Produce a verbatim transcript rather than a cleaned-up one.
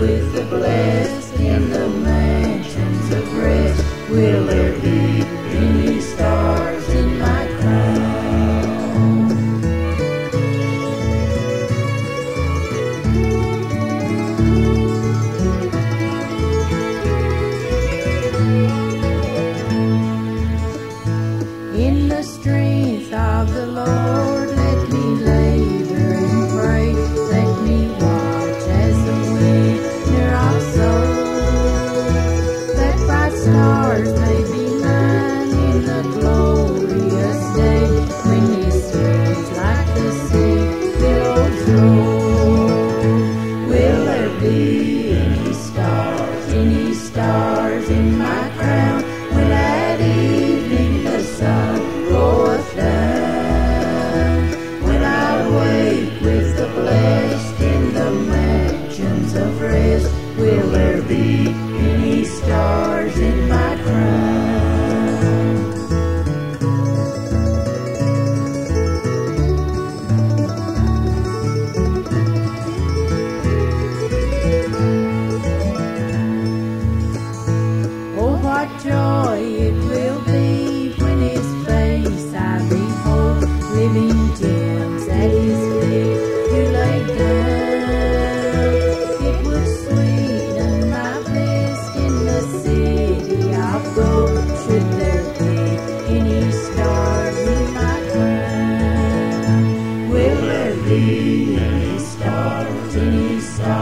with the blessed in the mansions of rest. Will there be any stars in my crown? In the strength of the Lord, let me labor and pray. Let me watch as the winner of souls, that bright stars may be mine in the glorious day, when His streams like the sea billows roll. Will there be any stars, any stars in my crown, when at evening the sun goeth down? When I wake with the blessed in the mansions of rest, will there be any stars in my crown? Oh, what joy it will be when His face I behold, living gems at His feet to lay down. It would sweeten my bliss in the city of gold, should there be any stars in my crown. Will there be any stars, any stars